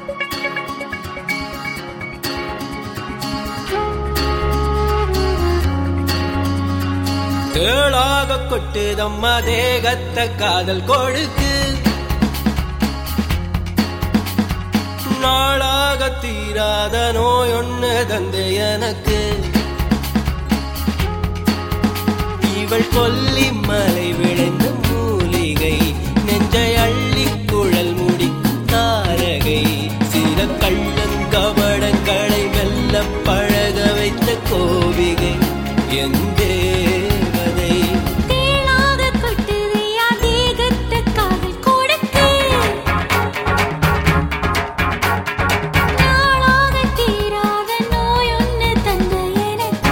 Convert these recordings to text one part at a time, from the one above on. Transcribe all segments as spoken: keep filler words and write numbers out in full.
தேளாக கொட்டுதம்மா தேகத்த காதல் கொடுக்கு நாளாக தீராத நோய் ஒன்று தந்தை எனக்கு இவள் கொல்லி மலை விளைந்த மூலிகை நெஞ்சை அள்ளி குழல் முடிக்கும் தாரகை சில கள்ளங்கபடங்களை வெல்ல பழக வைத்த கோவிகை என் தேவதை தேளாக கொட்டுதையா தேகத்த காதல் கொடுக்கு நாளாக தீராத நோய் ஒன்று தந்த எனக்கு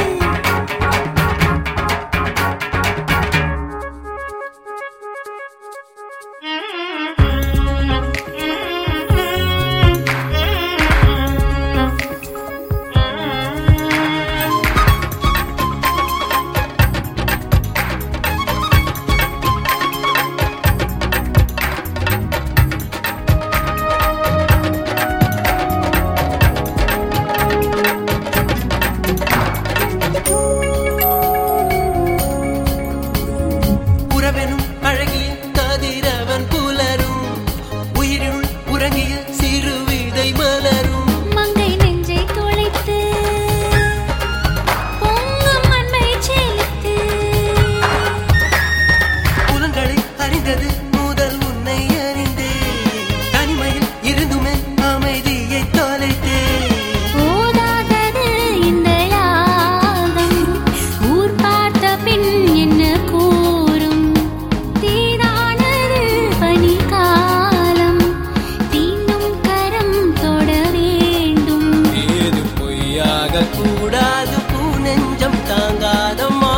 உறவெனும் அழகிய கதிரவன் புலரும் உயிரினுள் உறங்கிய சிறு விதை மலரும் மங்கை நெஞ்சை தொலைத்து பொங்கும் மண்மை செலுத்து புலன்களை அறிந்தது முதல் உன்னை அறிந்தே தனிமையில் இருந்துமே அமைதியை தொலைத்தே போதாதது இந்த யாகம் ஊர் பார்த்த பின் என்ன கூறும் தீதானது பனிகாலம் தீண்டும் கரம் தொட வேண்டும் ஏது பொய்யாக கூடாது பூ நெஞ்சம் தாங்காதம்மா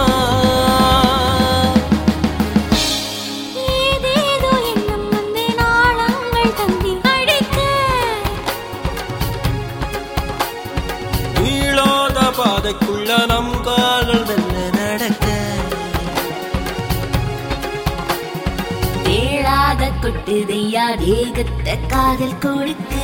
ஏதேதோ எண்ணம் வந்து நாளங்கள் தந்தி அடிக்க நீளாத பாதைக்குள்ள நம் கால்கள் வெல்ல நடக்க தேளாக கொட்டுதையா தேகத்த காதல் கொடுக்கு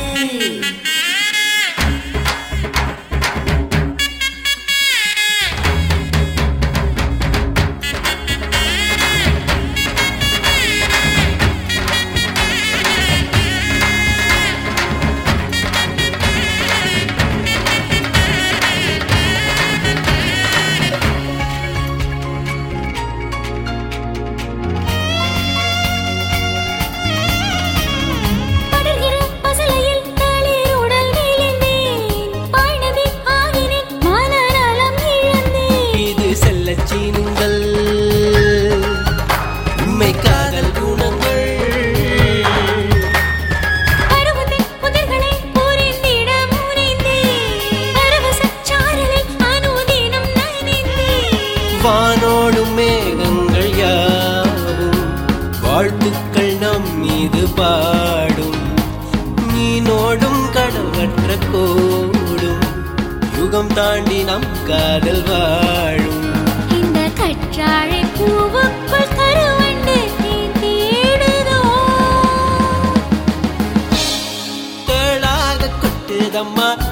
படர்கிற பசலையில் தளிர் உடல் விழுந்தேன் பாய்நதி ஆகினேன் மனநலம் இழந்தேன் இது செல்ல சீனுங்கள் உண்மை காதல் குணங்கள் பருவத்தின் புதிர்களை புரிந்திட முனைந்தேன் பரவசச் சாரலில் அனுதினம் நனைந்தேன் வானோடும் மேகங்கள் யாவும் வாழ்த்துக்கள் நம் மீது பாடும் நீனோடும் கடவற்ற கோடும் யுகம் தாண்டி நம் காதல் வாழும் இந்த கற்றாழை பூவுக்குள் கருவண்டு தேன் தேடுதோ தேளாக கொட்டுதம்மா